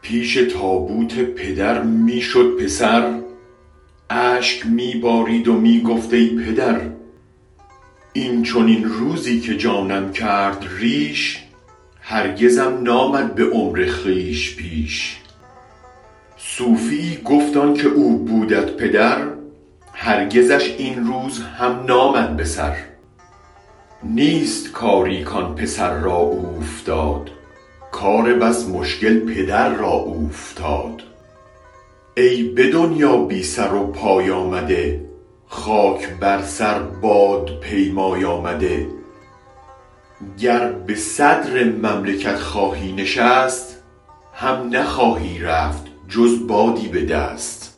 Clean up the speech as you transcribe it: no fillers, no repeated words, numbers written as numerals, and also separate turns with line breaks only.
پیش تابوت پدر می شد پسر اشک می بارید و می گفت ای پدر این چنین روزی که جانم کرد ریش هرگزم نامد به عمر خویش پیش صوفیی گفت آنک او بودت پدر هرگزش این روز هم نامد به سر نیست کاری کان پسر را اوفتاد کار بس مشکل پدر را اوفتاد ای به دنیا بی سر و پای آمده خاک بر سر باد پیمای آمده گر به صدر مملکت خواهی نشست هم نخواهی رفت جز بادی به دست